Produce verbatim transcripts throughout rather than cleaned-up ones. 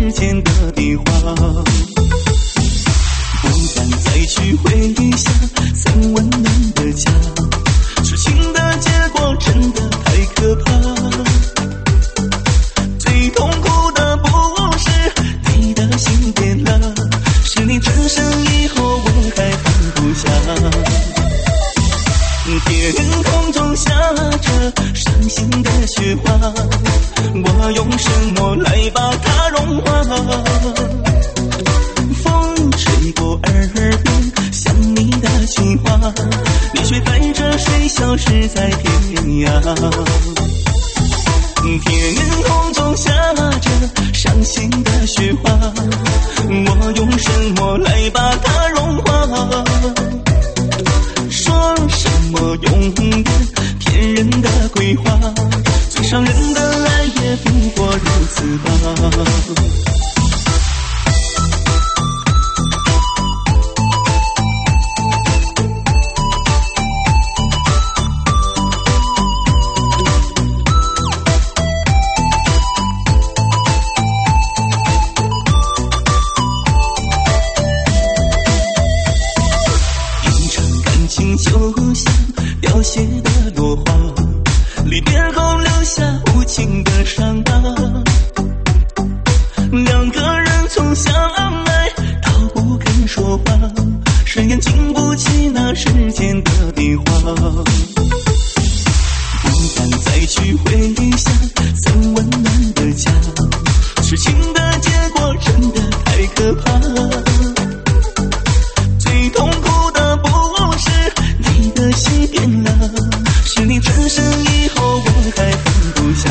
时间的变化，不敢再去回想曾温暖的家，痴情的结果真的太可怕。最痛苦的不是你的心变了，是你转身以后我还放不下。天空中下着伤心的雪花，我用什么来把它融化？风吹过耳边想你的情话，你却带着水消失在天涯。天空中下着伤心的雪花，我用什么来把它融化？说什么永远骗人的鬼话，最伤人的爱也不过如此吧。就像凋谢的落花，离别后留下无情的伤疤。两个人从相爱到不肯说话，谁也经不起那时间的变化。不敢再去回想曾温暖的家，痴情的结果真的太可怕。最痛苦的不是你的心变了，是你转身以后我还放不下。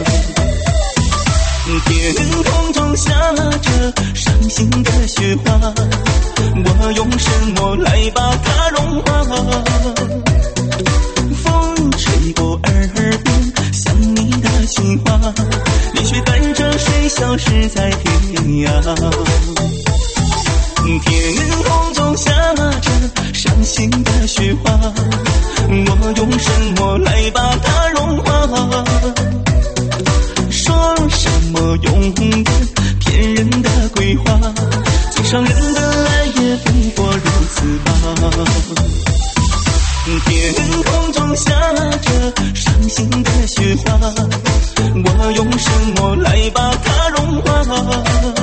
天空中下着伤心的雪花，我用什么来把它融化？风吹过耳边想你的情话，你却带着水消失在天涯。天空中下着伤心的雪花，我用什么来把它融化？说什么永远骗人的鬼话，最伤人的爱也不过如此吧。天空中下着伤心的雪花，我用什么来把它融化？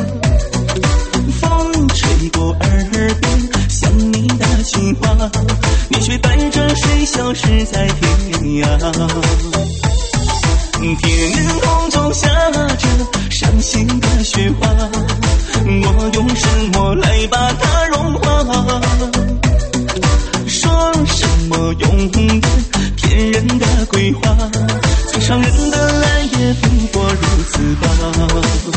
风吹过耳边想你的情话，你却带着水消失在天涯。天空中下着伤心的雪花，我用什么来把它融化？说什么永远骗人的鬼话，最伤人的爱也不过如此吧。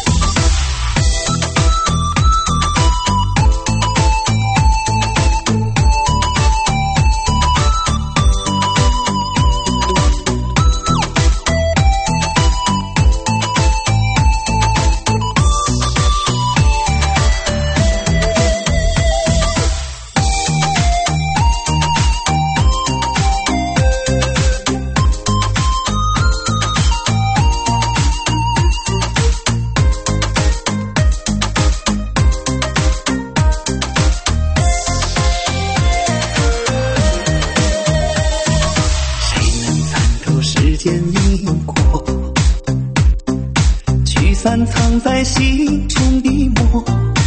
藏在心中的魔，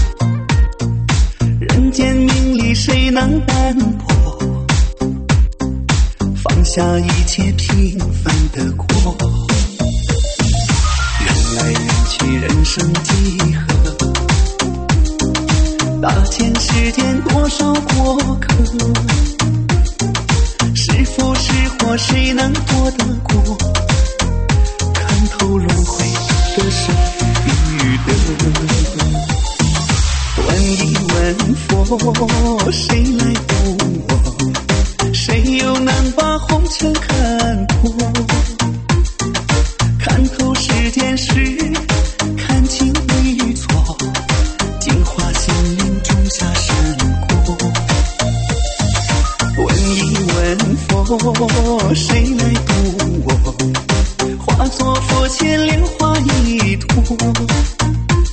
人间名利谁能淡泊？放下一切平凡的过，缘来缘去人生几何？大千世间多少过客？是福是祸谁能躲得过？看透轮回的生与得，问一问佛，谁来懂我？谁又能把红尘看破？看透世间事，看清对错，净化心灵，种下善果。问一问佛，谁来懂我？化作佛前莲花一朵，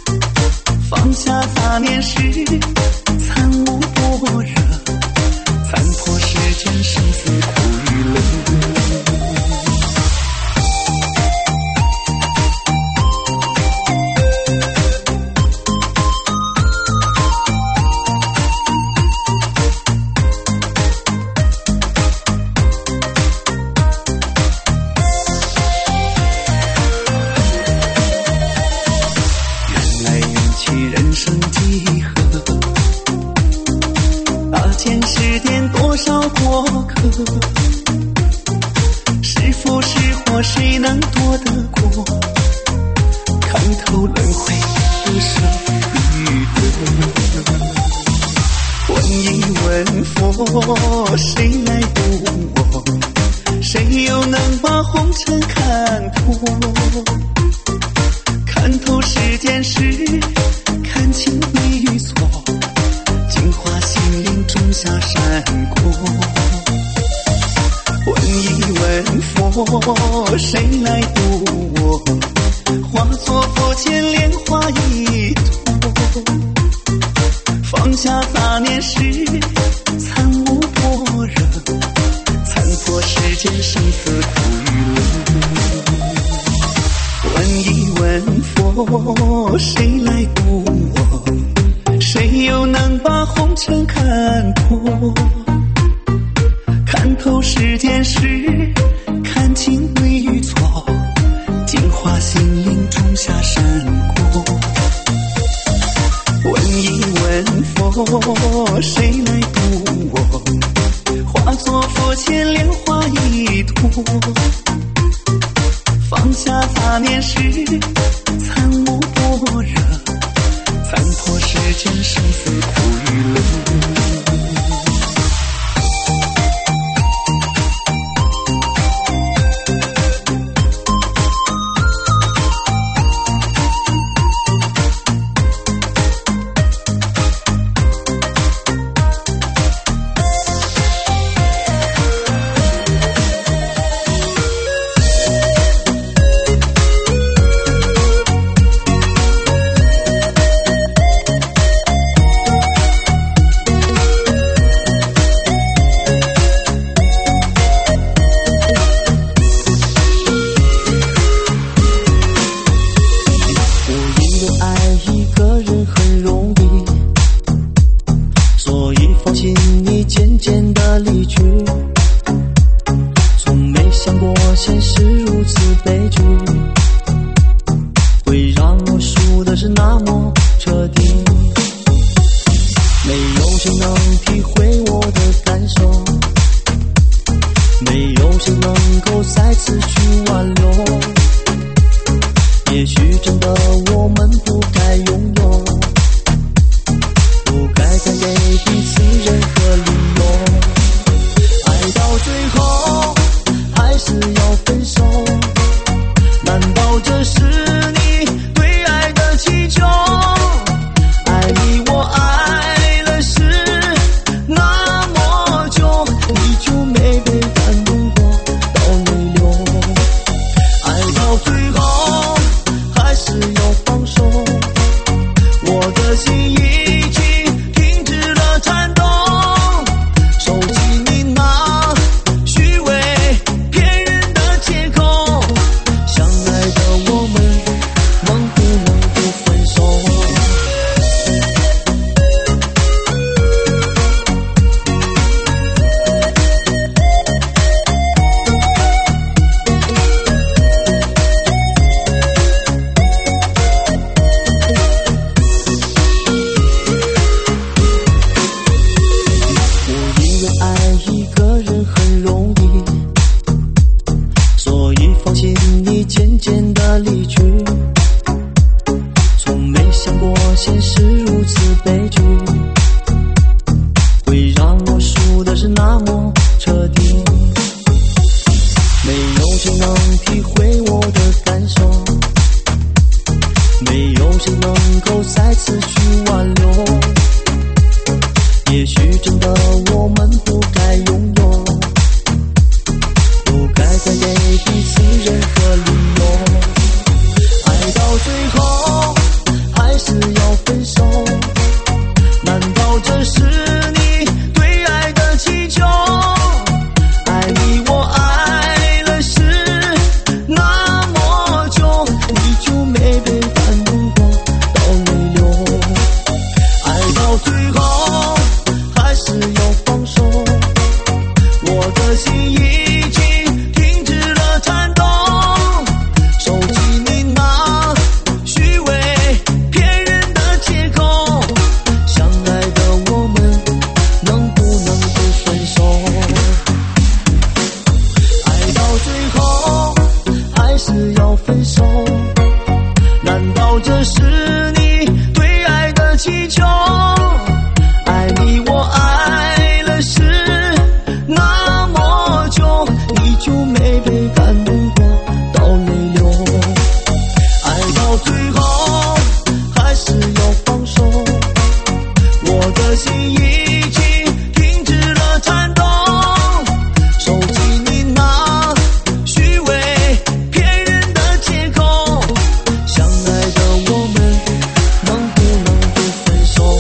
放下杂念时，参悟般若，参破世间生死苦与乐。人生几何，大千世间多少过客，是福是祸谁能躲得过？看透轮回不舍与得，问一问佛，谁来渡我？谁又能把红尘看破？看透世间事，看清对与错，净化心灵，种下善果。问一问佛，谁来渡我？化作佛前莲花一朵，放下杂念时，参悟般若，参破世间生死苦与乐。问一问佛，谁来渡我？谁又能把红尘看破？看透世间事，看清对与错，净化心灵，种下善果。问一问佛，谁来渡我？化作佛前莲花一朵，放下杂念时，参悟般若，参破世间生死苦与乐。现实如此悲剧，会让我输的是那么彻底。没有谁能体会我的感受，没有谁能够再次去挽留。也许真的我们不该拥有，不该再给彼此任何理由。爱到最后还是要分手，难道这是你对爱的祈求？爱你我爱了是那么久，你就没被感动过到泪流。爱到最后还是要放手， 已经停止了颤动。手机你那虚伪骗人的借口，相爱的我们能不能不分手？爱到最后还是要分手，难道这是你对爱的祈求？爱你我爱了是那么久，你就没被感动过到泪流？爱到最后还是要放手，我的心已经停止了颤动。手机你那虚伪骗人的借口，相爱的我们能不能不分手？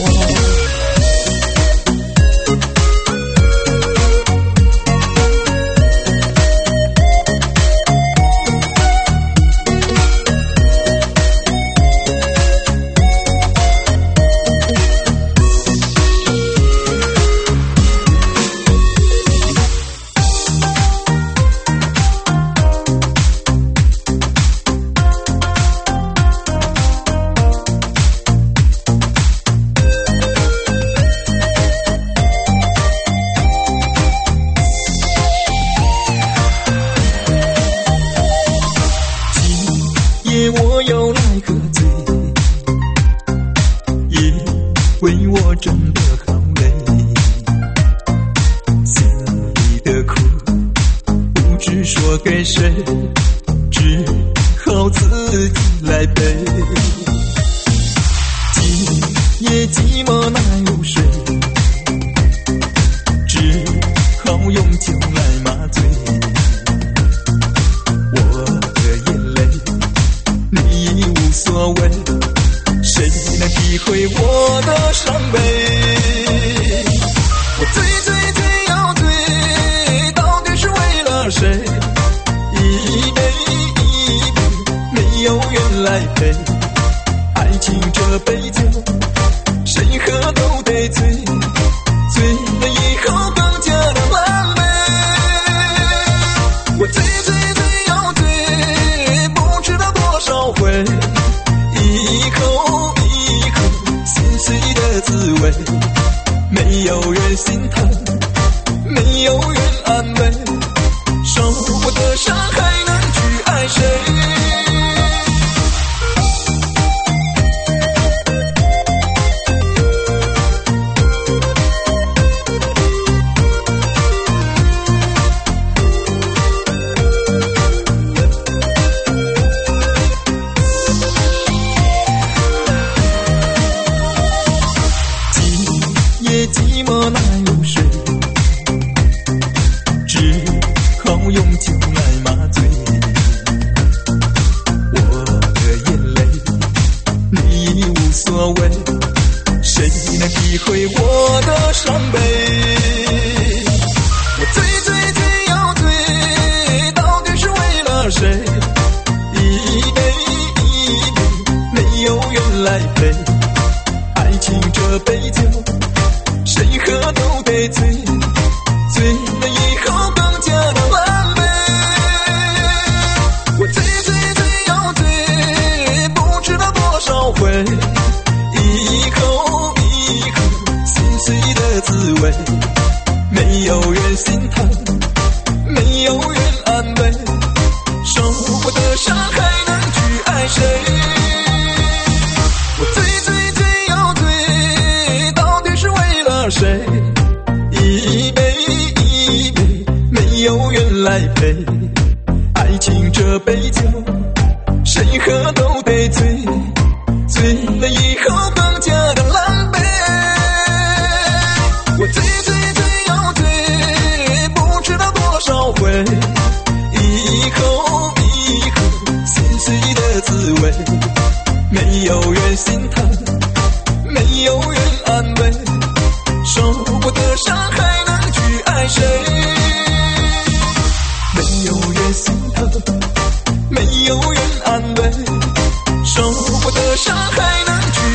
我又来喝醉，因为我真的好累，心里的苦不知说给谁，只好自己来背。今夜寂寞哪有睡，只好用酒来麻醉。无所谓，谁能体会我的伤悲？我醉醉醉要醉，到底是为了谁？一杯一杯，没有人来陪。爱情这杯酒，谁喝都得醉，醉了以后更加的狼狈。我醉醉醉要醉，不知道多少回。一口一口心碎的滋味，没有人心疼，没有人安慰，受过的伤还能去爱谁？寂寞哪有睡，只好用酒来麻醉。我的眼泪你已无所谓，谁能体会我的伤悲？我醉醉醉要醉，到底是为了谁？一杯一杯，没有人来陪。爱情这杯酒，谁喝都得醉，醉了以后更加的狼狈。我醉醉醉要醉，不知道多少回，一口一口心碎的滋味，没有人心疼，没有人安慰，受过的伤还能去爱谁？我醉醉醉要醉，到底是为了谁？一杯一杯，没有人来陪。爱情这杯酒，谁喝都得醉，醉了以后更加的狼狈。我醉醉醉要醉，不知道多少回，一口一口心碎的滋味，没有人心疼，没有人安慰，受过的伤还能去爱谁？没有人心疼，没有人安慰，受过的伤还能去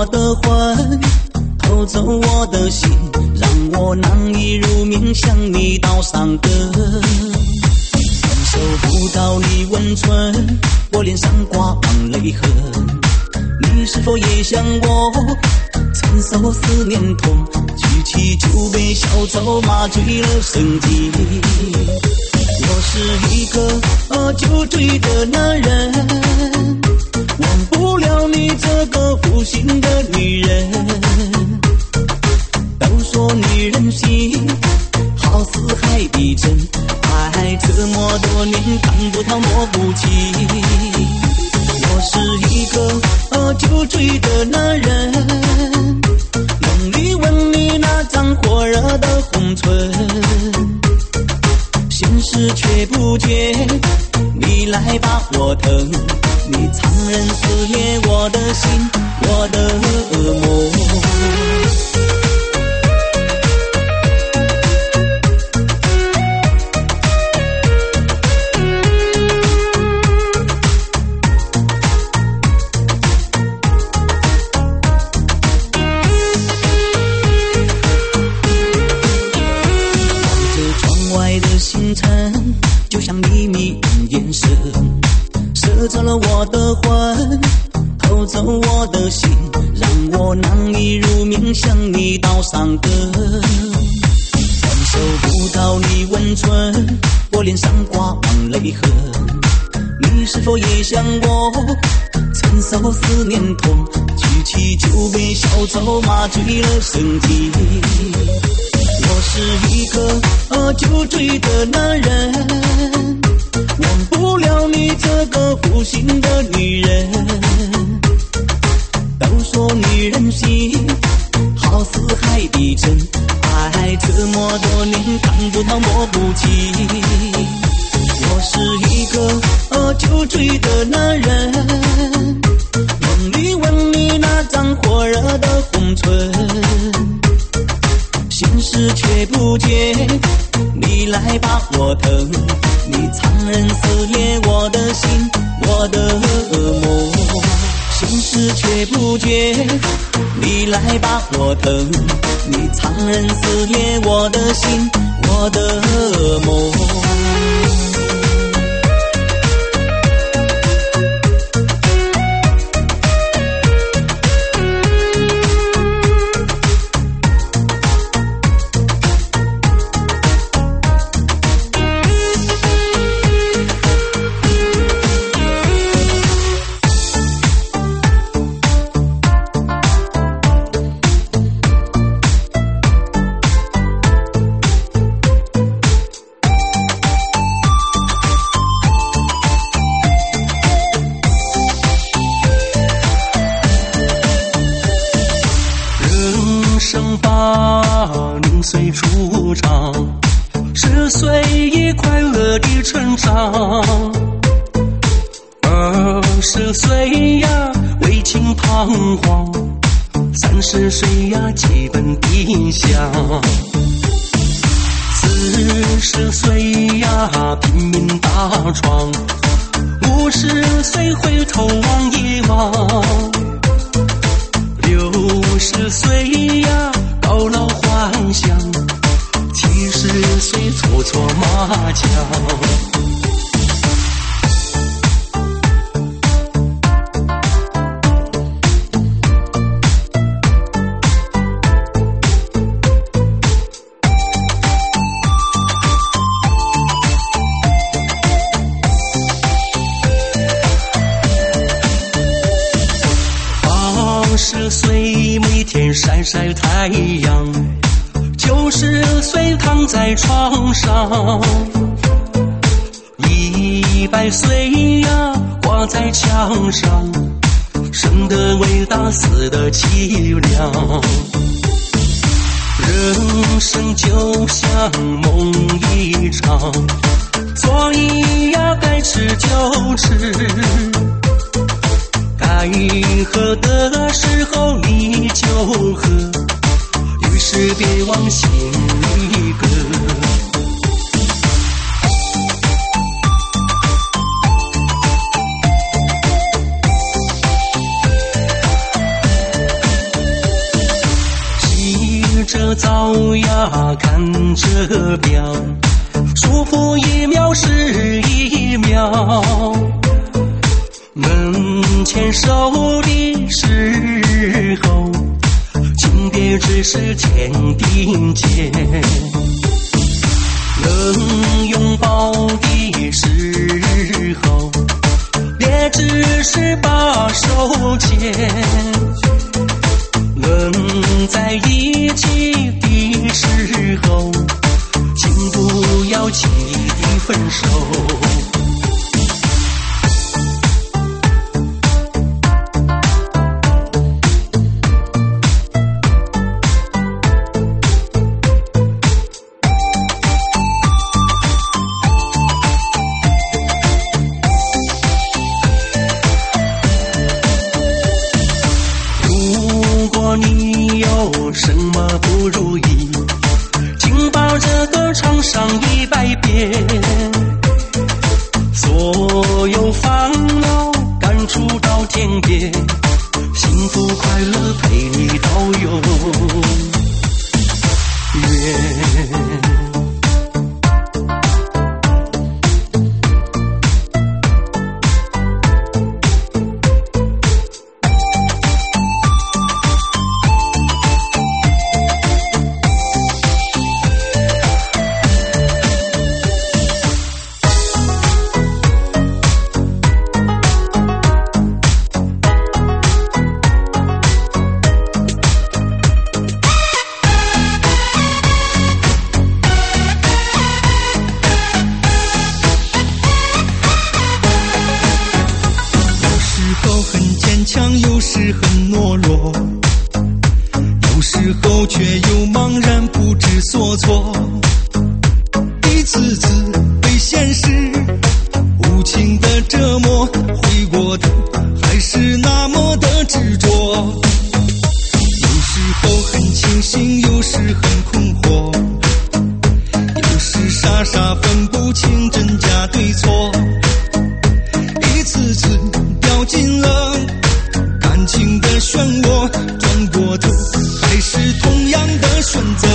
我的魂，偷走我的心，让我难以入眠，向你道伤根。感受不到你温存，我脸上挂满泪痕。你是否也像我承受思念痛，举起酒杯小走马醉了神经。我是一个呃酒醉的男人，忘不了你这个负心的女人。都说女人心好似海底针，爱这么多年看不透摸不清。我是一个呃酒醉的男人，梦里吻你那张火热的红唇，现实却不觉你来把我疼，你残忍撕裂我的心，我的噩梦。就像黎明眼神，射着了我的魂，偷走我的心，让我难以入眠，向你道伤根。感受不到你温存，我脸上挂满泪痕。你是否也像我承受思念痛，举起酒杯小走马醉了神经。我是一个呃酒醉的男人，忘不了你这个负心的女人。都说女人心好似海底针，爱这么多年看不透摸不清。我是一个呃酒醉的男人，梦里吻你那张火热的红唇，现实却不觉你来把我疼，你残忍撕裂我的心，我的噩梦。现实却不觉你来把我疼，你残忍撕裂我的心，我的噩梦。 生把零岁出场，十岁已快乐地成长。二十岁呀为情彷徨，三十岁呀基本定向。四十岁呀拼命打闯，五十岁回头望一望。六十岁呀到老还乡，七十岁搓搓麻将。八十岁每天晒晒太阳，九十岁躺在床上，一百岁呀挂在墙上，生的伟大死的凄凉。人生就像梦一场，所以呀该吃就吃，该喝的时候你就喝，于是别忘心里歌。 殊不一秒是一秒，门前守的时候，请别只是天地间，能拥抱的时候，别只是把手牵，能在一起的时候，请不要轻易的分手。如果你有什么不如意，请把这歌唱上一百遍，所有烦恼赶出到天边，幸福快乐陪你到永远。 强有时很懦弱，有时候却又茫然不知所措，一次次被现实无情的折磨，回过头还是那么的执着，有时候很清醒，有时很困惑，有时傻傻分不清真假对错，一次次掉进了感情的漩涡，转过头还是同样的选择。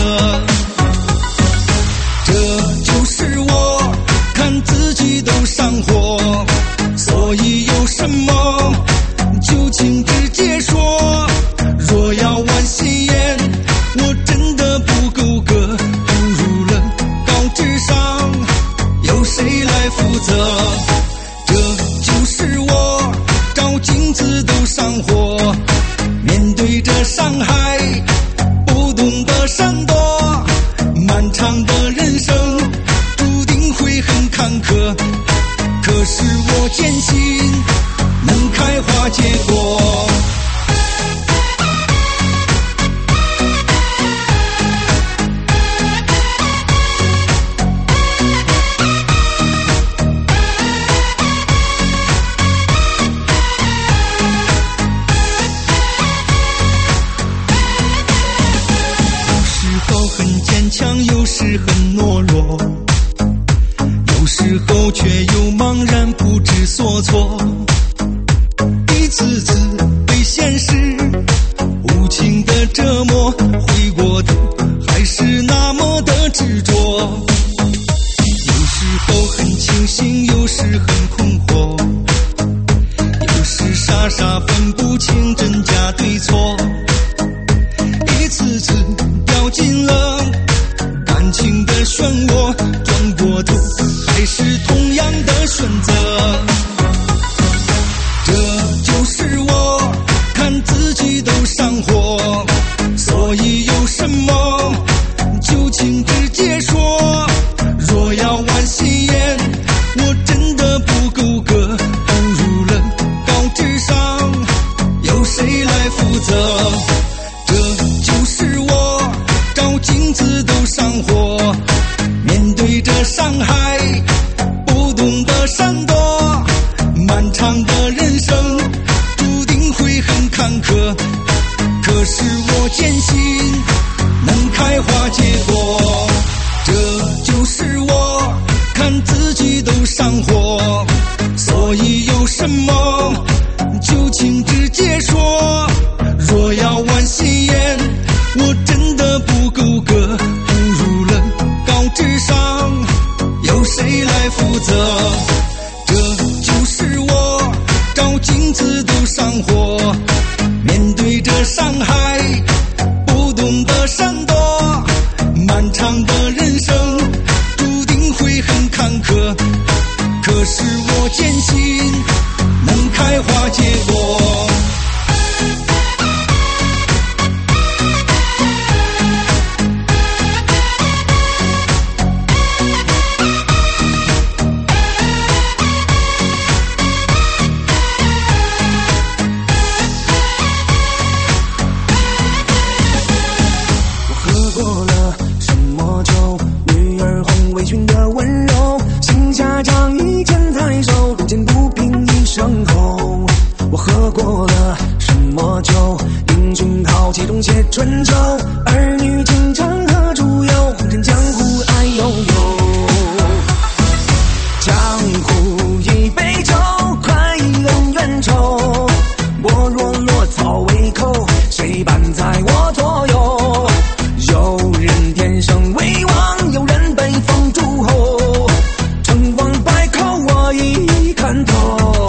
这就是我看自己都上火，所以有什么就请直接说，若要玩心眼，我真的不够格，步入了高智商，由谁来负责？这就是我照镜子都上火，面对着伤害不懂得闪躲，漫长的人生注定会很坎坷，可是我坚信能开花结果。强有时很懦弱，有时候却又茫然不知所措，一次次被现实无情的折磨，回过头还是那么的执着，有时候很清醒，有时很困惑，有时傻傻分不清真假对错，一次次掉进了感情的漩涡，转过头还是同样的选择。这就是我看自己都上火，所以有什么就请直接说，若要玩心眼，我真的不够格，步入了高智商，由谁来负责？这就是我照镜子都上火，面对着伤害不懂得闪躲， 谁来负责？这就是我照镜子都上火，面对着伤害不懂得闪躲，漫长的人生注定会很坎坷，可是我坚信能开花结果。 且春秋，儿女情长何处有？红尘江湖爱悠悠。江湖一杯酒，快乐远愁。我若落草为寇，谁伴在我左右？有人天生为王，有人被封诸侯。成王败寇我已看透。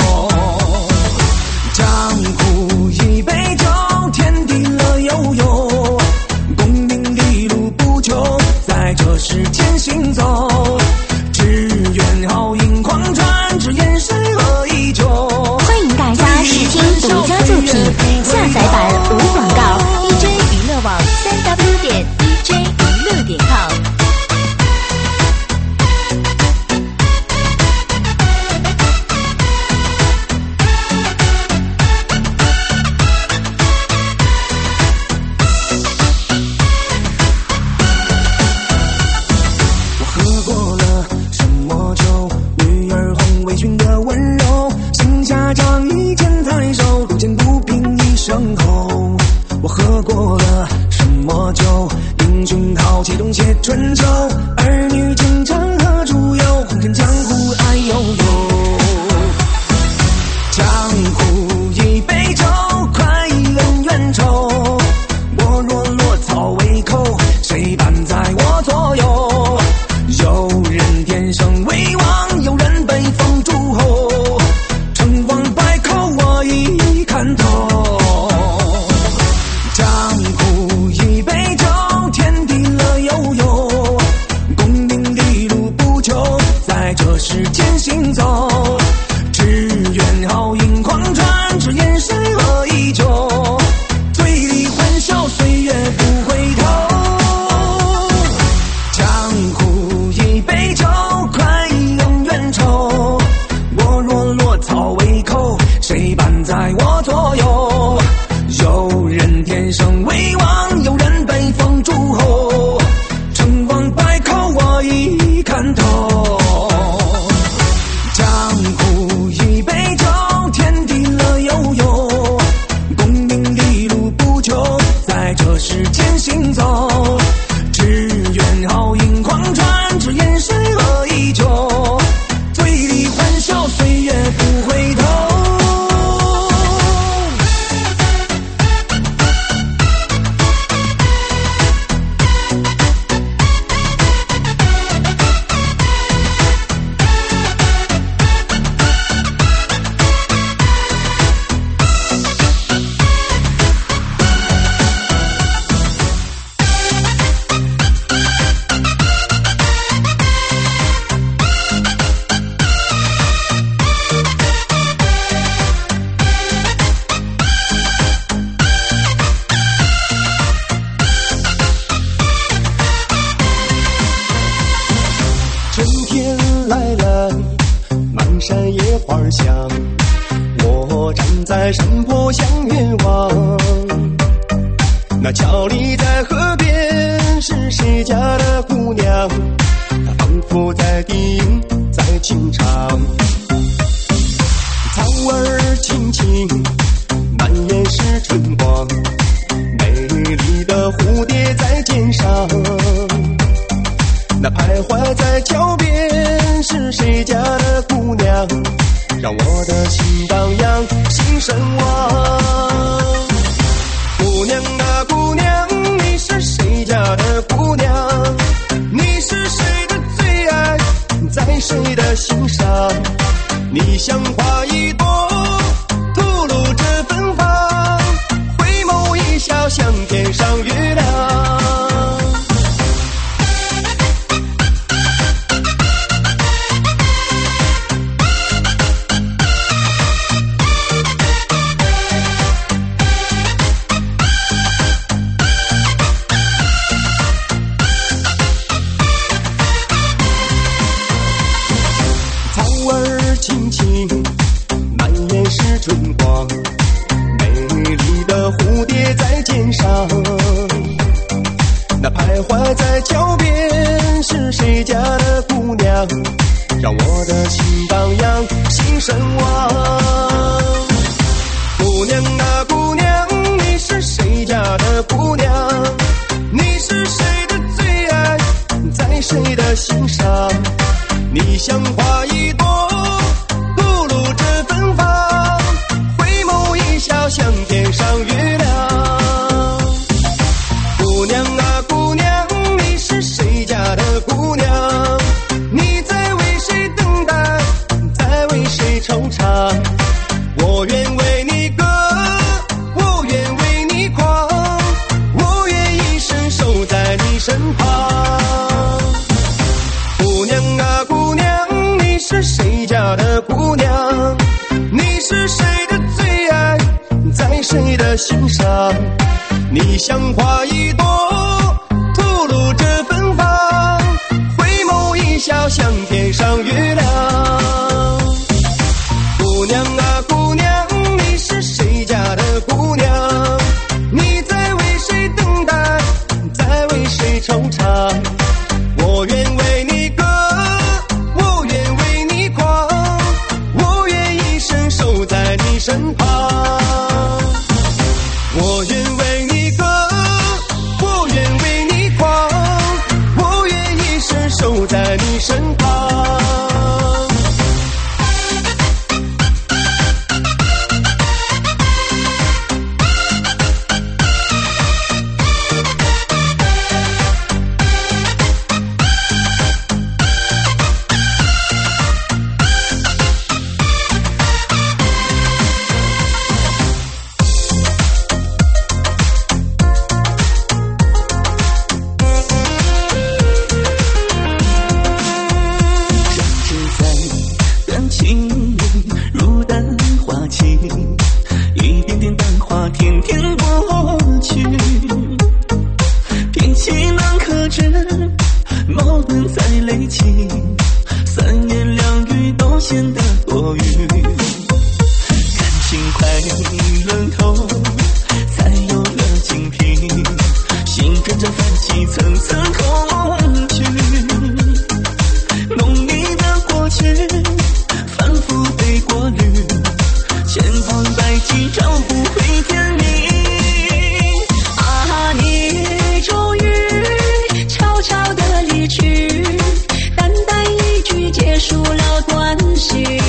江湖一杯酒，天地乐悠悠。功名利禄不求，在这世间行走。只愿好运狂传，只言谁何以久。 欢迎大家试听独家作品，下载版无广告 D J 娱乐网三 W 点 D J 娱乐点 com。春秋，儿女情长何处有？红尘江湖爱悠悠。江湖一杯酒，快乐远愁。我若落草为寇，谁伴在我左右？有人天生为王，有人被封诸侯。成王败寇我已看透。江湖一杯酒，天地乐悠悠。在这世间行走，只愿好运狂传，只言谁何以久。醉里欢笑，岁月不回头。江湖一杯酒，快乐远愁。我若落草为寇，谁伴在我左右？有人天生为王，有人被封诸侯。成王败寇我已看透。世间行走，只愿好运狂传，只言谁何以久。醉里欢笑，岁月不回头。在山坡向远望，那桥里在河边是谁家的姑娘？她仿佛在低吟，在轻唱。草儿青青，满眼是春光，美丽的蝴蝶在肩上。那徘徊在桥边是谁家的姑娘？让我的心荡漾，心神往。姑娘啊姑娘，你是谁家的姑娘？你是谁的最爱？在谁的心上？你像花一朵，吐露着芬芳，回眸一笑，像天上月亮。轻轻满眼是春光，美丽的蝴蝶在肩上，那徘徊在桥边是谁家的姑娘，让我的心荡漾，心神往。姑娘啊姑娘，你是谁家的姑娘？你是谁的最爱，在谁的心上？你像花一朵，像天上月亮。姑娘啊姑娘，你是谁家的姑娘？你在为谁等待，在为谁惆怅？我愿为你歌，我愿为你狂，我愿一生守在你身旁。姑娘啊姑娘，你是谁家的姑娘？你是谁的最爱，在谁的心上？你像花一朵，吐露着芬芳，回眸一笑，像天上月亮。姑娘啊姑娘，你是谁家的姑娘？你在为谁等待，在为谁惆怅？我愿为你歌，我愿为你狂，我愿一生守在你身旁。我愿为你歌，我愿为你狂，我愿一生守在你身旁。 结束了关系。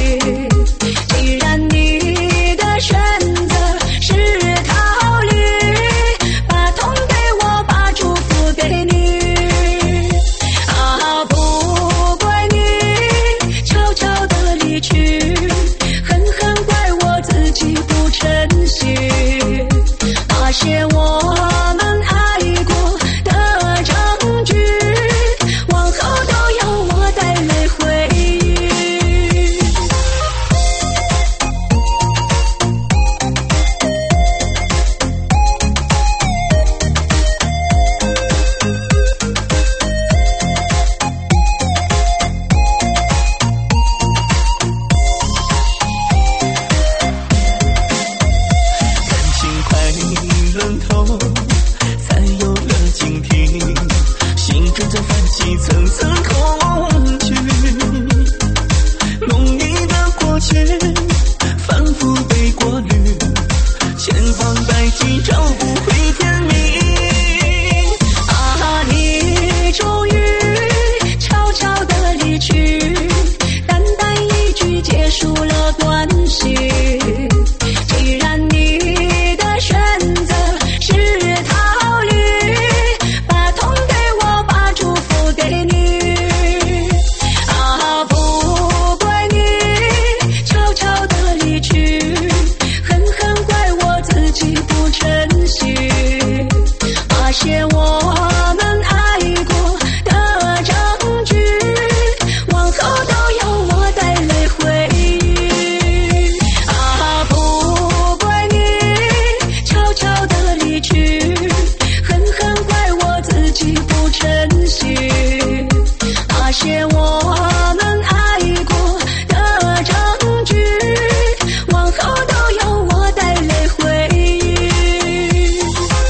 些我们爱过的证据，往后都由我带泪回忆。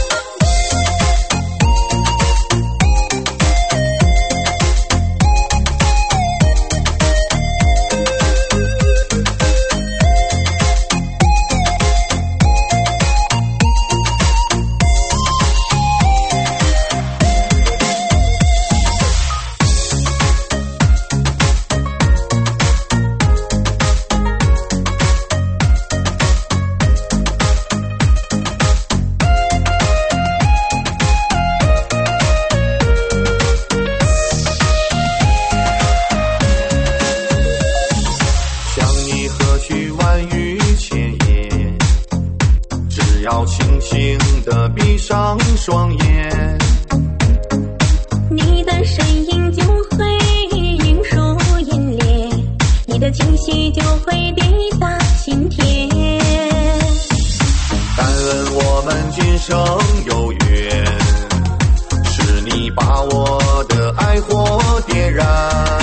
双眼， 你的身影就会映入眼帘，你的气息就会抵达心田。 感恩我们今生有缘，是你把我的爱火点燃。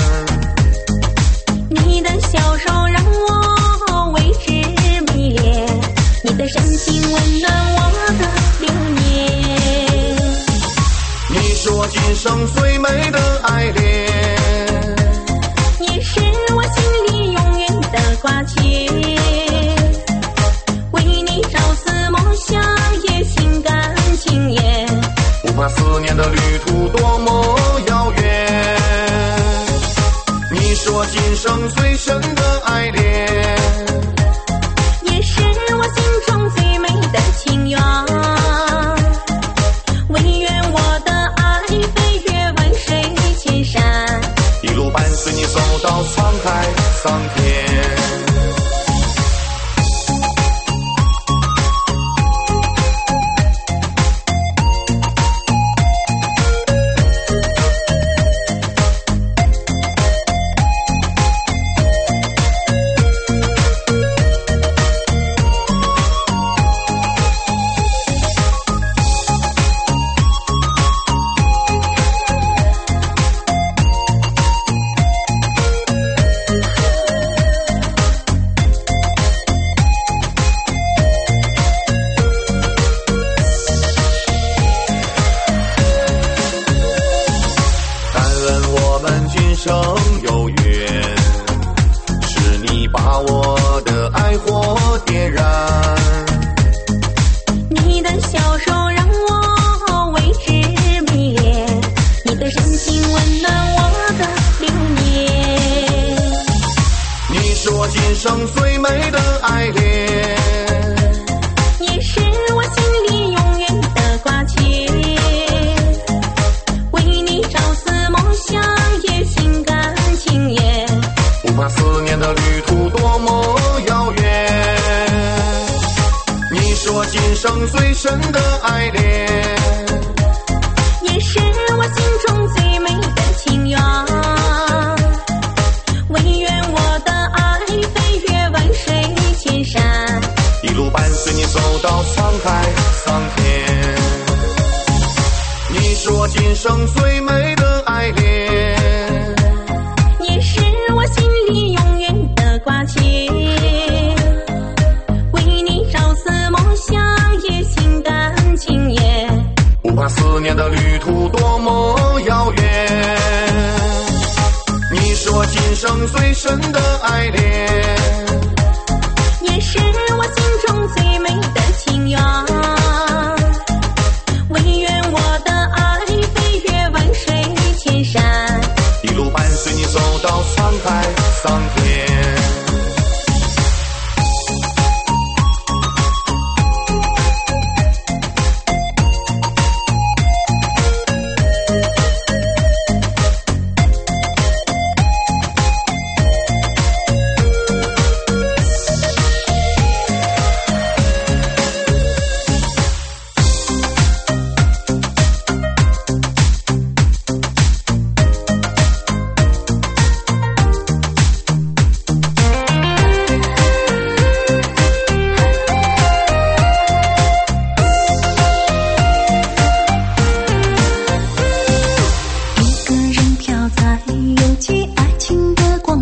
你的笑容让我为之迷恋，你的深情温暖我的流年。 你是我今生最美的爱恋， 你是我心里永远的挂牵。为你朝思暮想，也心甘情愿， 不怕思念的旅途多么遥远。你是我今生最深的爱恋， 也是我心中最美的情缘。唯愿我的爱飞越万水千山， 一路伴随你走到沧海桑田。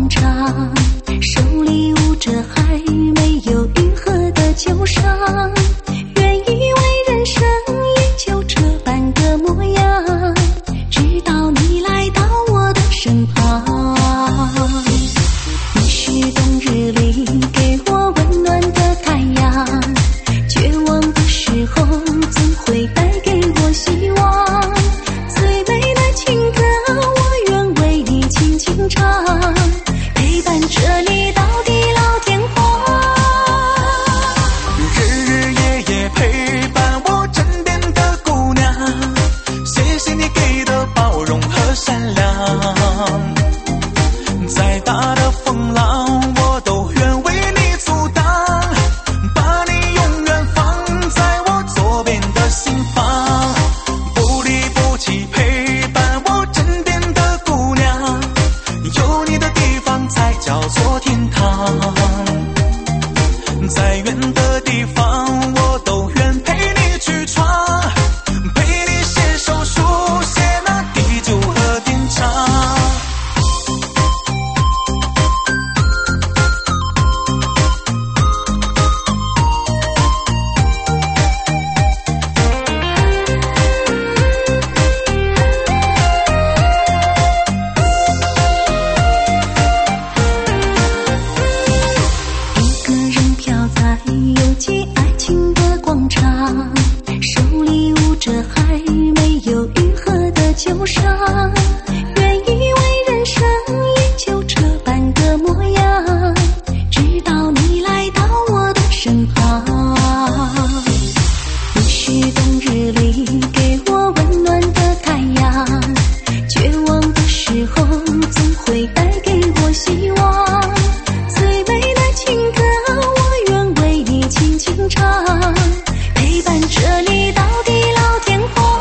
广场，手里捂着还没有愈合的旧伤，原以为人生也就这般个模样，直到你来到我的身旁。你是冬日里给我温暖的太阳，绝望的时候总会带给我希望，最美的情歌我愿为你轻轻唱，陪伴着你到地老天荒。 日日夜夜陪伴我枕边的姑娘，谢谢你给的包容和善良，再大的风浪我都愿为你阻挡，把你永远放在我左边的心房，不离不弃陪伴我枕边的姑娘，有你的地方才叫做天堂，再远的地方我都愿陪你去闯，陪你携手书写那地久和天长。 一个人飘在有机爱情的广场，手里捂着还没有愈合的旧伤，原以为人生也就这般个模样，直到你来到我的身旁。你是冬日里给我温暖的太阳，绝望的时候总会带给我希望，最美的情歌我愿为你轻轻唱，陪伴着你到地老天荒。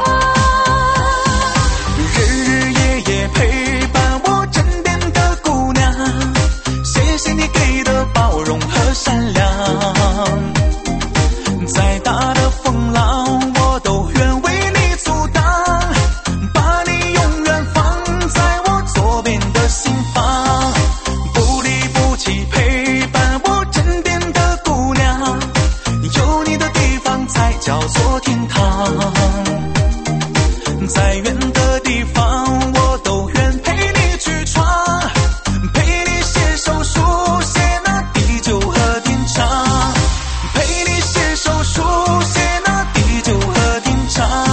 日日夜夜陪伴我枕边的姑娘，谢谢你给的包容和善良，再大的风浪我都愿为你阻挡，把你永远放在我左边的心房，不离不弃陪伴我枕边的姑娘，有你的地方才叫做天堂，再远的地方我都愿陪你去闯，陪你携手书写那地久和天长，陪你携手书写那地久和天长。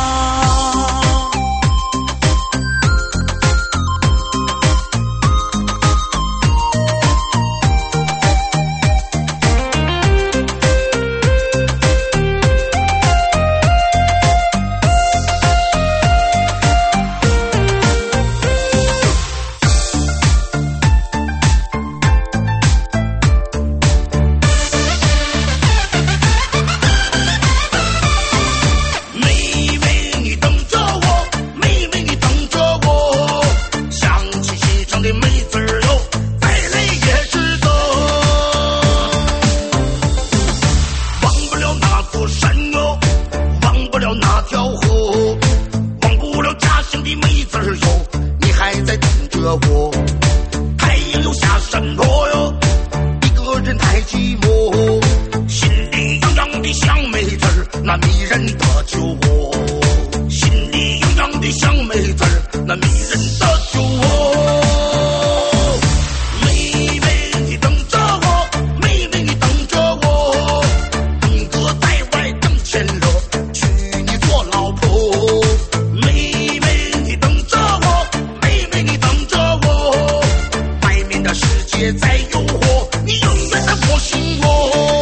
妹妹你等着我，妹妹你等着我，想起心上的妹子儿哟，再累也值得。忘不了那座山哟，忘不了那条河，忘不了家乡的妹子儿哟，你还在等着我。太阳又下山落哟，一个人太寂寞，心里痒痒的像妹子儿，那迷人的酒窝，心里痒痒的像妹子儿，那迷人的酒窝。妹妹你等着我，妹妹你等着我，东哥在外挣钱了，娶你做老婆。妹妹你等着我，妹妹你等着我，外面的世界在诱惑，你永远在我心窝。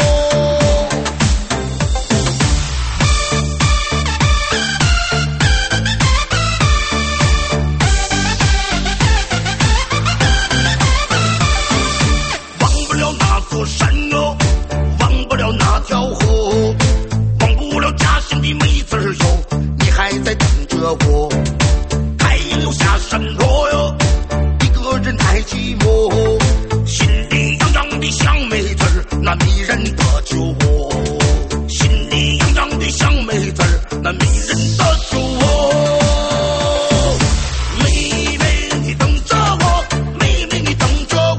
忘不了那座山哟，忘不了那条河，忘不了家乡的妹子儿哟，你还在等着我。太阳又下山落哟，一个人太寂寞，心里痒痒的像妹子儿，那迷人的酒窝，心里痒痒的像妹子儿，那迷人的酒窝。妹妹你等着我，妹妹你等着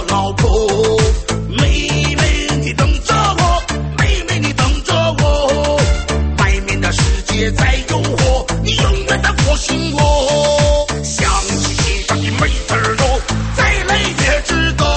老婆。妹妹你等着我，妹妹你等着我，外面的世界在诱惑，你永远在过心我。想起心上的妹子儿哟，再累也值得。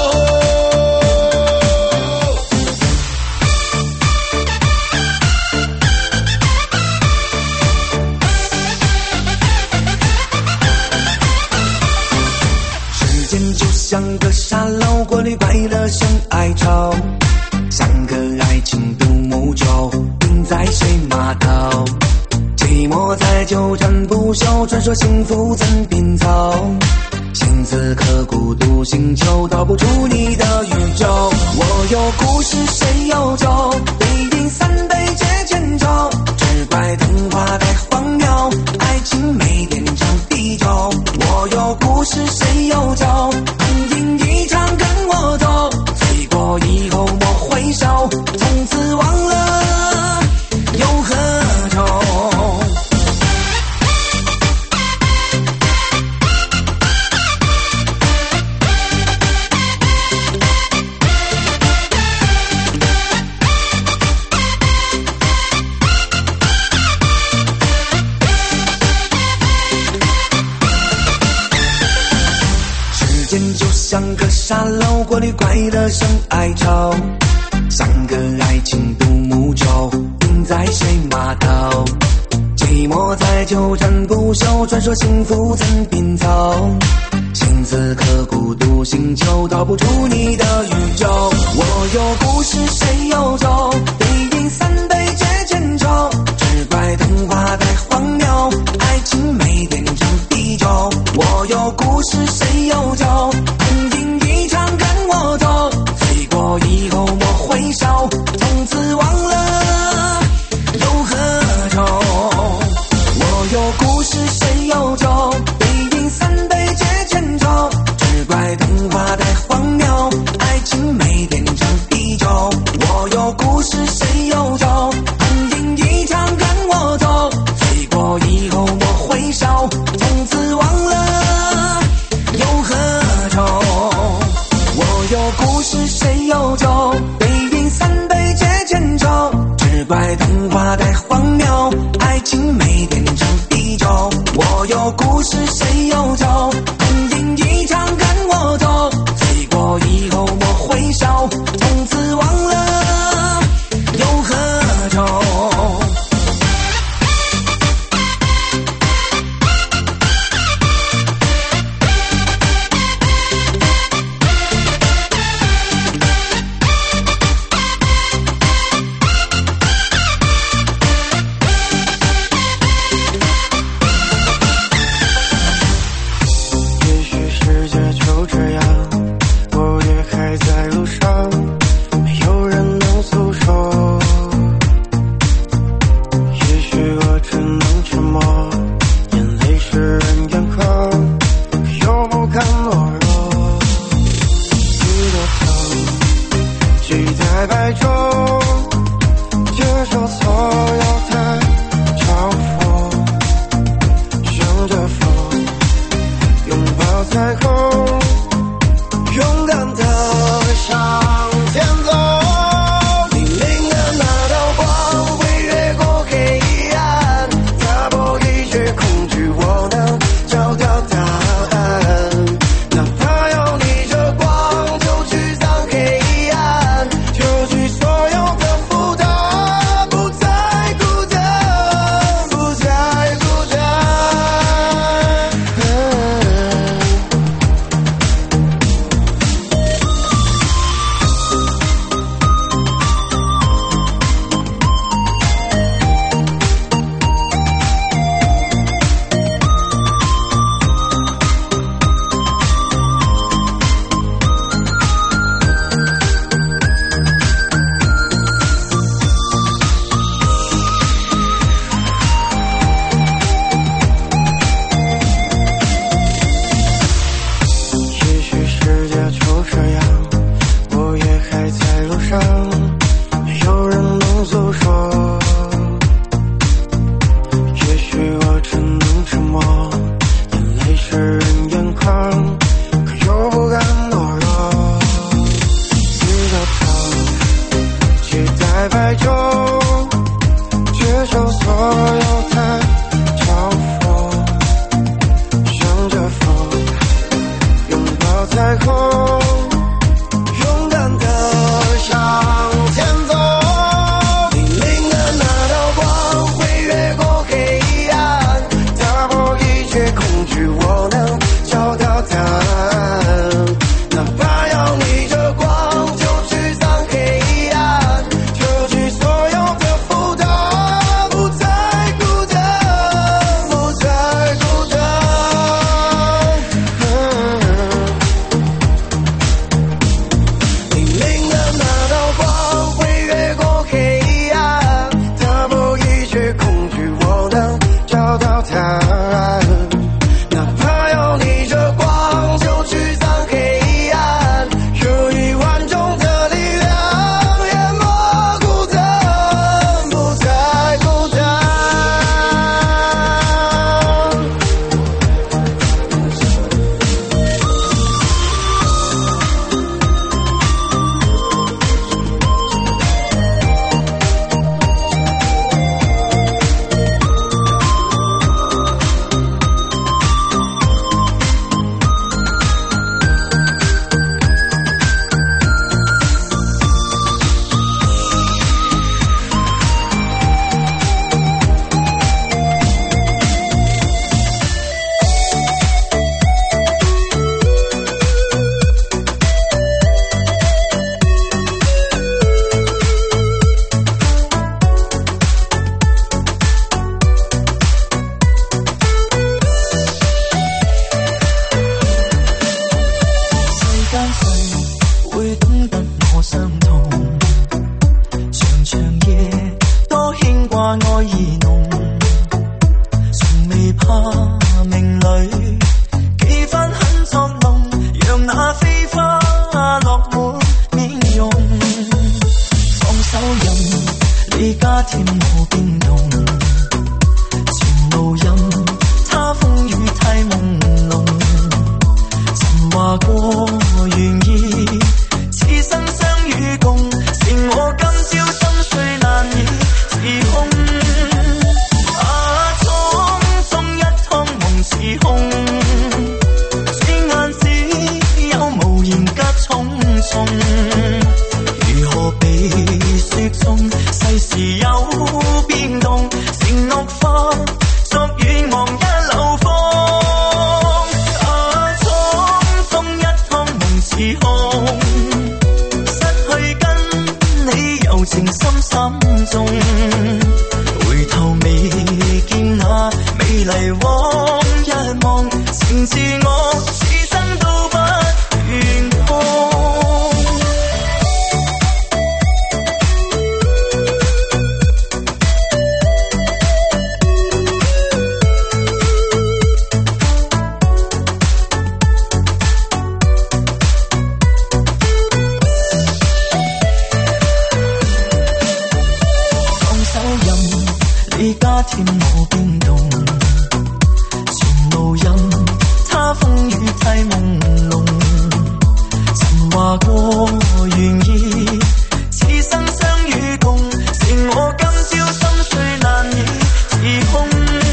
时间就像个沙漏，过滤快乐像哀愁，像个爱情独木舟，停在水码头。寂寞在纠缠不休，传说幸福怎拼凑？心思刻骨，独行囚，逃不出你的宇宙。我有故事，谁有酒？一饮三杯解千愁。只怪童话太荒谬，爱情没变成地久。我有故事，谁有酒？红饮一场跟我走，醉过以后莫回首，从此忘了又何愁？时间就像个沙漏，过滤快乐生哀愁，像个爱情独木舟，停在水码头。寂寞在纠缠不休，传说幸福怎拼凑？心思刻骨，独行囚，逃不出你的宇宙。我有故事，谁有酒？一饮三杯解千愁。只怪童话太荒谬，爱情没变成地久。我有故事，谁有酒？红饮一场跟我走，醉过以后莫回首，从此忘了又何愁？我有故事，谁有酒？一饮三杯解千愁。只怪童话太荒谬，爱情没变成地久。我有故事，谁有酒？红饮一场跟我走，醉过以后莫回首，从此忘了又何愁？我有故事，谁有酒？一饮三杯解千愁。只怪童话太荒谬，爱情没变成地久。我有故事，谁有酒？红饮一场跟我走，醉过以后莫回首，从此忘了又何愁？ 也许世界就这样，我也还在路上，没有人能诉说。也许我只能沉默，眼泪湿润眼眶，可又不敢懦弱。一朵糖，记在白昼，接受所有的嘲讽，向着风，拥抱彩虹，勇敢地向前走。黎明的那道光会越过黑暗，打破一切恐惧，我能找到答案。哪怕要逆着光，就去向黑暗，就去所會懂得我傷痛，長長夜多牽掛愛意濃，從未怕命裏幾番很作弄，讓那飛花落滿面容，放手任你加添我冰凍，前路任他風雨太朦朧，曾話過願意此生相與共，剩我今朝心碎難以自控，啊匆匆一趟夢似空，轉眼只有無言隔重重，如何被雪中世事有變動，承諾化作遠望一縷風，啊匆匆一趟夢似空，失去跟你柔情深深中，回頭未見那美麗往日望，情自我此生都不願空。你加添我冰凍，前路任他風雨太朦朧，曾話過願意此生相與共，剩我今朝心碎難以自控，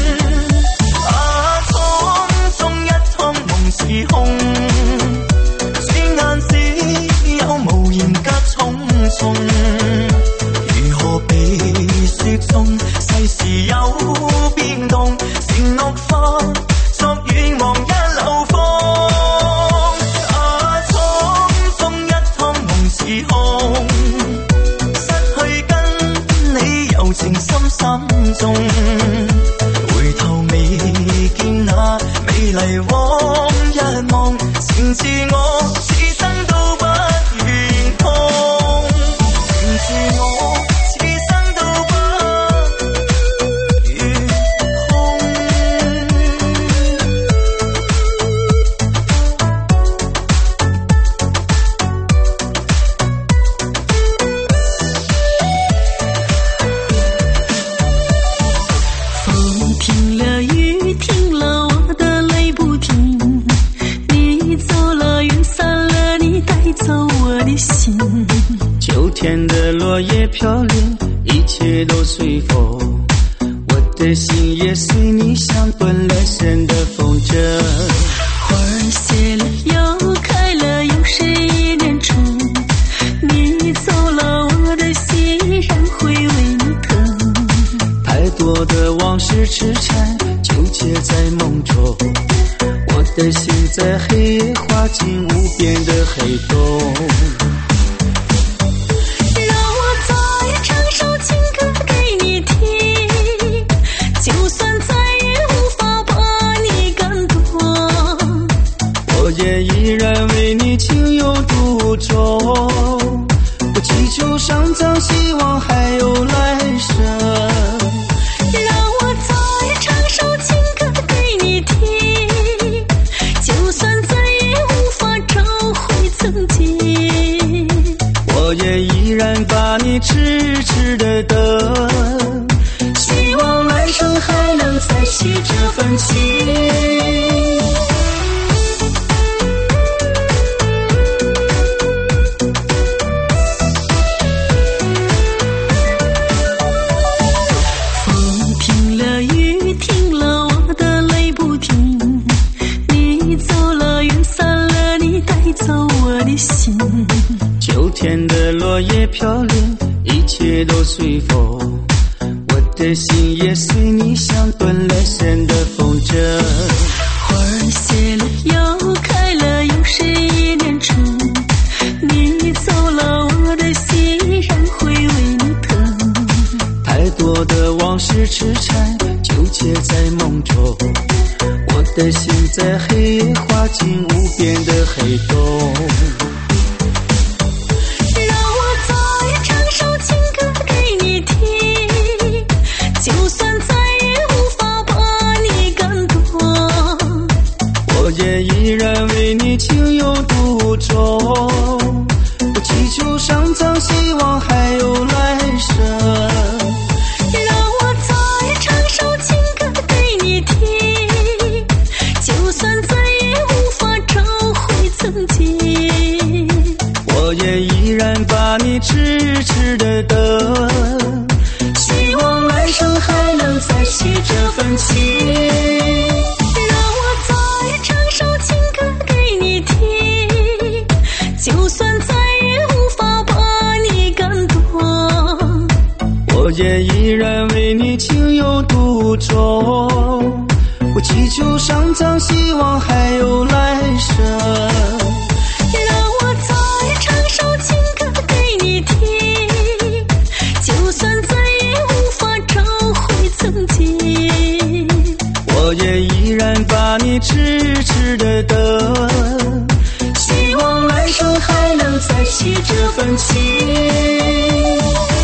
啊匆匆一趟夢似空，轉眼只有無言隔重重，如何被雪中世事有變動，承諾化作遠望一縷風，啊匆匆一趟夢似空，失去跟你柔情深深中，回頭未見那美麗往日望，情自我此生都不願空，情自我此生都不天的落叶飘零，一切都随风，我的心也随你像奔来神的风筝。 花儿谢了又开了，有谁一念出？你走了，我的心依然会为你疼。 太多的往事痴缠，纠结在梦中，我的心在黑夜滑进无边的黑洞。也依然为你情有独钟，不祈求上苍，希望还有来生。 让我再唱首情歌给你听，就算再也无法找回曾经， 我也依然把你痴痴的等，希望来生还能再续这份情。秋天的落叶飘零，一切都随风，我的心也随你像奔来神的风筝。 花儿谢了又开了，有谁一念出？你走了，我的心依然会为你疼。 太多的往事痴缠，纠结在梦中，我的心在黑夜滑进无边的黑洞。 也依然把你痴痴的等，希望来生还能再续这份情。 让我再唱首情歌给你听，就算再也无法把你感动， 我也依然为你情有独钟。我祈求上苍，希望还有来生。 让我再唱首情歌给你听，就算再也无法找回曾经， 我也依然把你痴痴的等，希望来生还能再续这份情。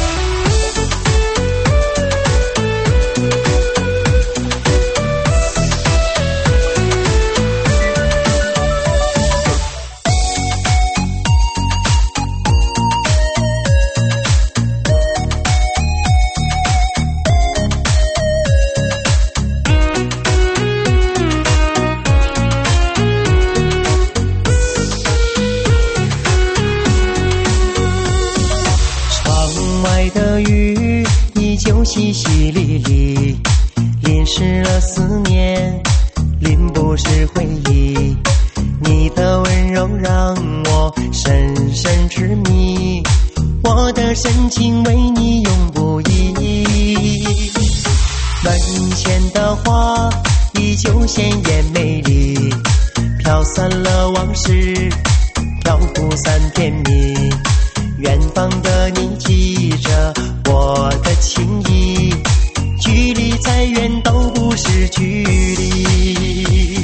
淅淅沥沥，淋湿了思念，淋不湿回忆。你的温柔让我深深痴迷，我的深情为你永不移。门前的花依旧鲜艳美丽，飘散了往事，飘忽散甜蜜。远方的你记着我的情意，距离再远都不是距离。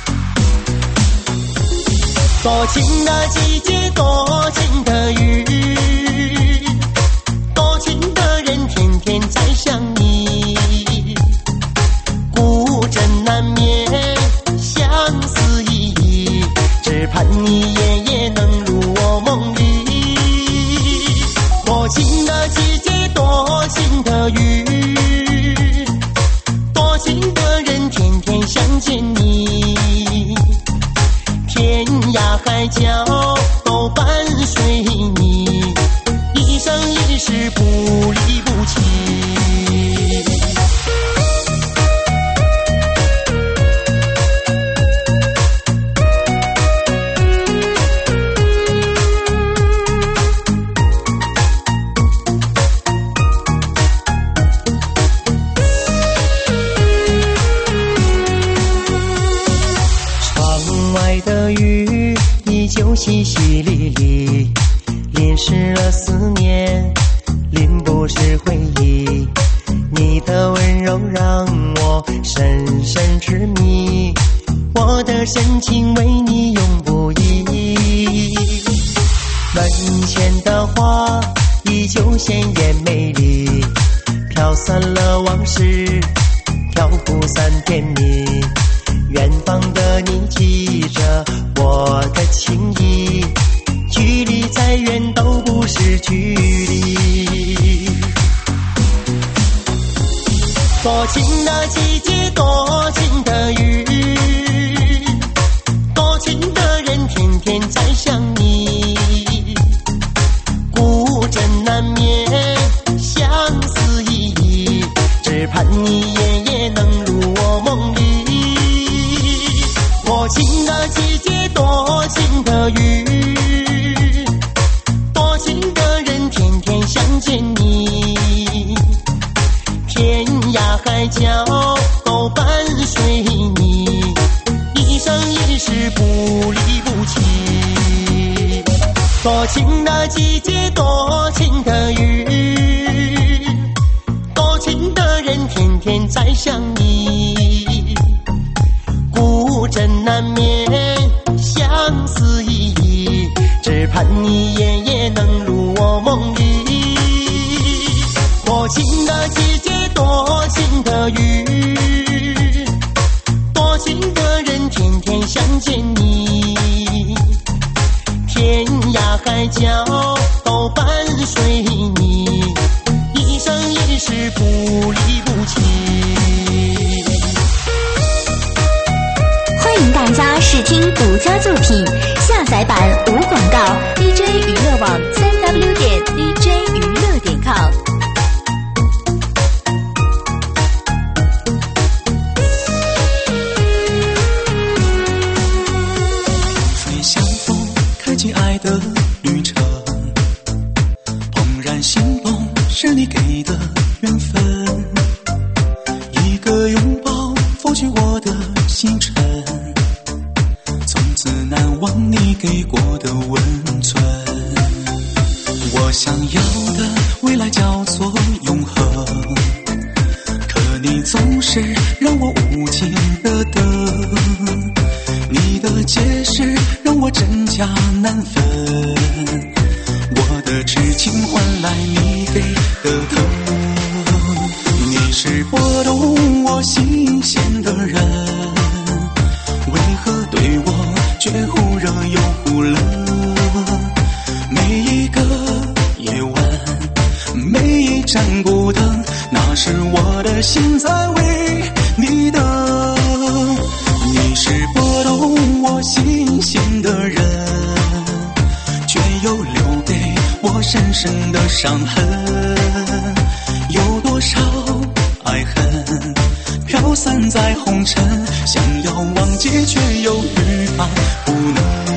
多情的季节，多情的雨，多情的人天天在想你，孤枕难眠，相思依依，只盼你夜夜能入我梦里。多情的季节，多情的雨，多情的人天天想见你，天涯海角都伴随你，一生一世不离不弃。淅淅沥沥，淋湿了思念，淋不湿回忆。你的温柔让我深深痴迷，我的深情为你永不移。门前的花依旧鲜艳美丽，飘散了往事，飘忽散甜蜜。远方的你记着我的情意，距离再远都不是距离。多情的季节，多情的雨，多情的人天天在想你，孤枕难眠，相思依依，只盼你夜夜能入我梦里。多情的季节，多情的雨，多情的人天天想见你，天涯海角都伴随你，一生一世不离不弃。多情的季节，多情的雨，多情的人天天在想你，孤枕难眠，相思依依，只盼你夜夜能入我梦里。多情的季节，多情的雨，多情的人天天想见你，天涯海角都伴随你，一生一世不离不弃。 欢迎大家试听独家作品，下载版无广告 D J 娱乐网是你给的缘分，一个拥抱拂去我的星辰，从此难忘你给过的温存。我想要的未来叫做永恒，可你总是让我无情的等，你的解释让我真假难分，我的痴情换来你给的疼。你是拨动我心弦的人，为何对我却忽热又忽冷？每一个夜晚，每一盏孤灯，那是我的心在为你等。你是拨动我心弦的人，却又留给我深深的伤痕。有多少爱恨飘散在红尘，想要忘记却又欲罢不能。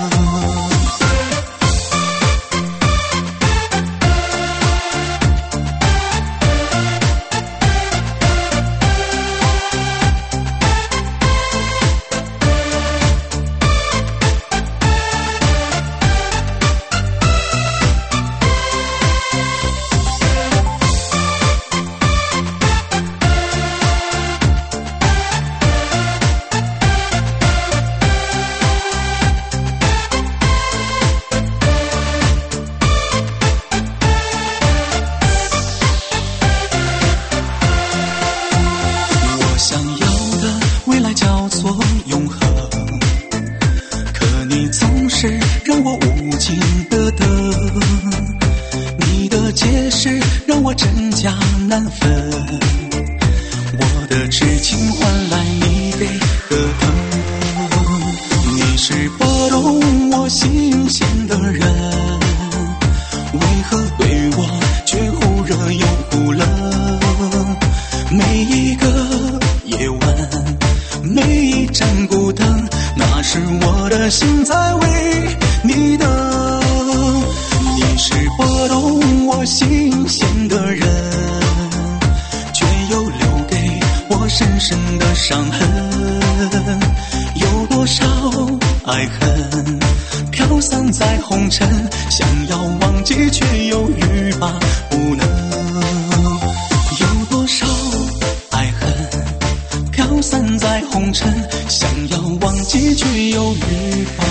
让我无情的等，你的解释让我真假难分，我的痴情换来你给的疼。你是拨动我心弦的人，为何对我却忽热又忽冷？每一个夜晚，每一盏孤灯，那是我的心在为你等。你是拨动我心弦的人，却又留给我深深的伤痕。有多少爱恨飘散在红尘，想要忘记却又欲罢不能。有多少爱恨飘散在红尘，想要忘记却又欲罢。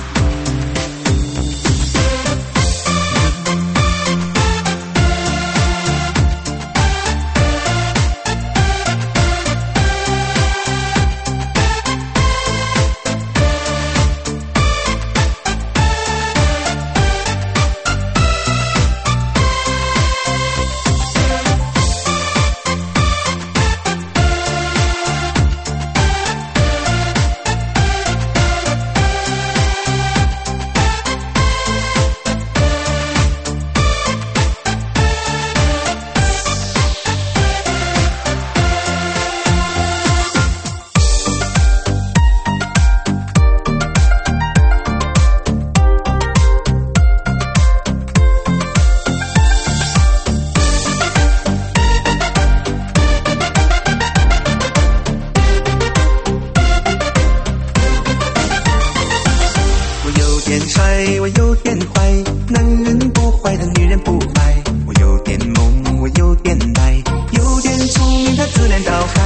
我有点坏，男人不坏的女人不爱。我有点懵，我有点呆，有点聪明他自恋到嗨。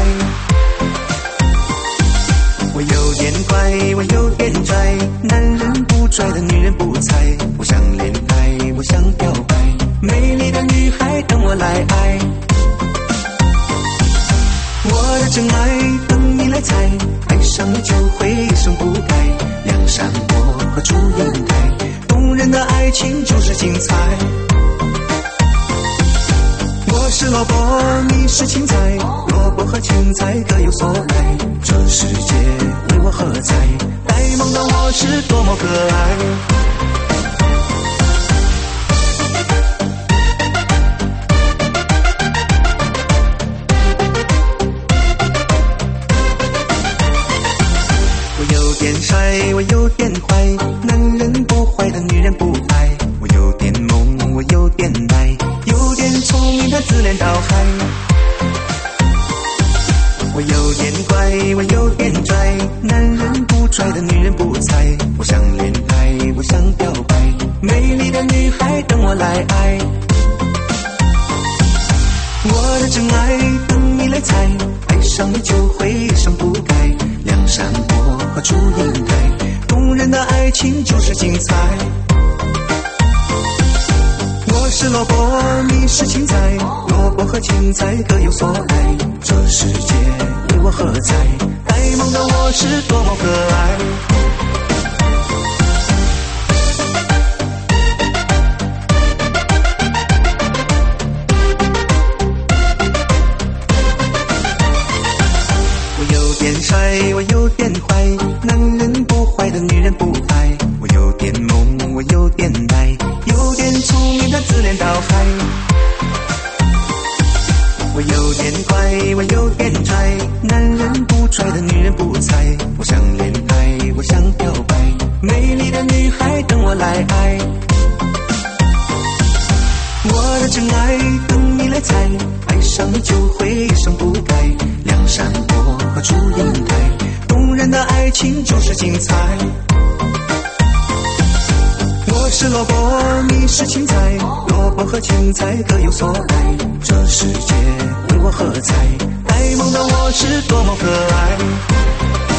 我有点怪，我有点拽，男人不拽的女人不猜。我想恋爱，我想表白，美丽的女孩等我来爱。我的真爱等你来猜，爱上你就会一生不改。梁山伯和祝英台，动人的爱情就是精彩。我是萝卜，你是青菜，萝卜和青菜各有所爱。这世界为我喝彩，呆萌的我是多么可爱。我有点坏，男人不坏的女人不爱。我有点懵，我有点呆，有点聪明，他自恋到海。我有点怪，我有点拽，男人不拽的女人不猜。我想恋爱，我想表白，美丽的女孩等我来爱。我的真爱等你来猜，爱上你就会生不改。梁山伯和祝英台，动人的爱情就是精彩。我是萝卜，你是青菜，萝卜和青菜各有所爱。这世界为我喝彩，呆萌的我是多么可爱。我有点帅，我有点坏，男人不坏的女人不爱。我有点萌，我有点呆，有点聪明，他自恋到海。我有点怪，我有点拽，男人不拽的女人不猜。我想恋爱，我想表白，美丽的女孩等我来爱。我的真爱等你来猜，爱上你就会生不改。梁山伯和祝英台，动人的爱情就是精彩。我是萝卜，你是青菜，萝卜和青菜各有所爱。这世界为我喝彩，呆萌的我是多么可爱。